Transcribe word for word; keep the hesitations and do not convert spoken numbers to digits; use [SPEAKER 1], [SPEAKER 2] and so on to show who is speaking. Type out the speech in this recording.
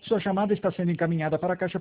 [SPEAKER 1] Sua chamada está sendo encaminhada para a caixa